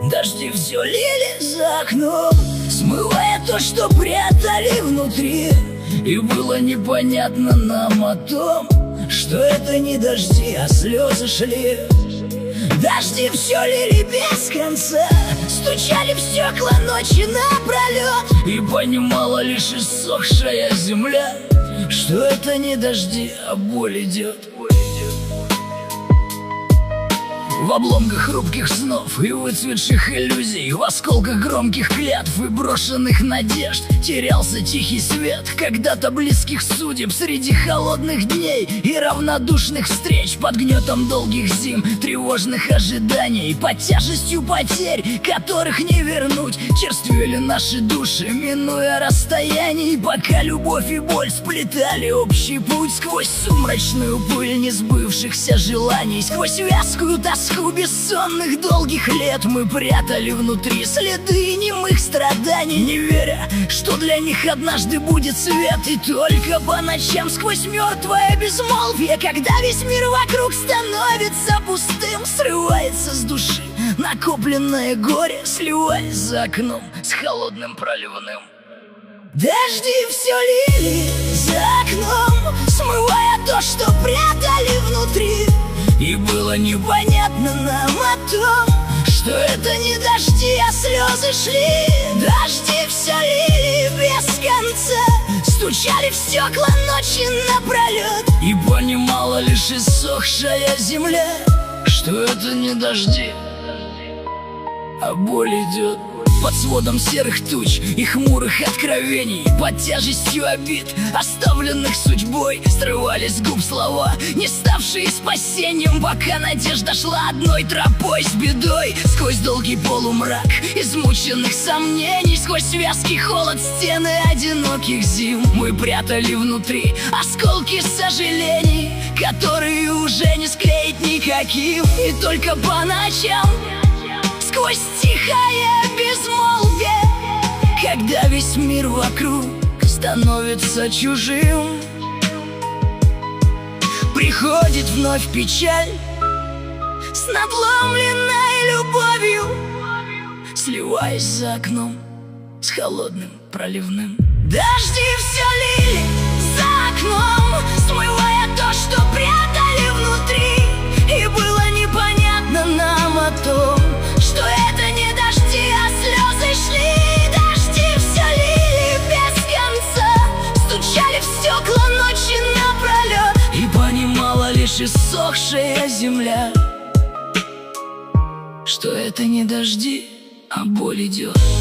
Дожди все лили за окном, смывая то, что прятали внутри. И было непонятно нам о том, что это не дожди, а слезы шли. Дожди все лили без конца, стучали в стекла ночи напролет. И понимала лишь иссохшая земля, что это не дожди, а боль идет. В обломках хрупких снов и выцветших иллюзий, в осколках громких клятв и брошенных надежд терялся тихий свет когда-то близких судеб среди холодных дней и равнодушных встреч, под гнетом долгих зим, тревожных ожиданий, под тяжестью потерь, которых не вернуть. Черствели наши души, минуя расстояний, пока любовь и боль сплетали общий путь сквозь сумрачную пыль несбывшихся желаний, сквозь вязкую тоску бессонных долгих лет. Мы прятали внутри следы немых страданий, не веря, что для них однажды будет свет. И только по ночам сквозь мертвое безмолвие, когда весь мир вокруг становится пустым, срывается с души накопленное горе, сливаясь за окном с холодным проливным. Дожди все лили за окном, смывая то, что прятали внутри. И было непонятно нам о том, что это не дожди, а слезы шли. Дожди все лили без конца, стучали в стекла ночи напролет. И понимала лишь иссохшая земля, что это не дожди, а боль идет. Под сводом серых туч и хмурых откровений, под тяжестью обид, оставленных судьбой, срывались с губ слова, не ставшие спасением, пока надежда шла одной тропой с бедой. Сквозь долгий полумрак измученных сомнений, сквозь вязкий холод стены одиноких зим, мы прятали внутри осколки сожалений, которые уже не склеить никаким. И только по ночам, сквозь тихое безмолвие, когда весь мир вокруг становится чужим, приходит вновь печаль с надломленной любовью, сливаясь за окном с холодным проливным. Дожди все лили за окном, смывая то, что прятали внутри. И было непонятно нам о том, что это не дожди, а слезы шли. Дожди все лили без конца, стучали в стекла ночи напролет. И понимала лишь иссохшая земля, что это не дожди, а боль идет.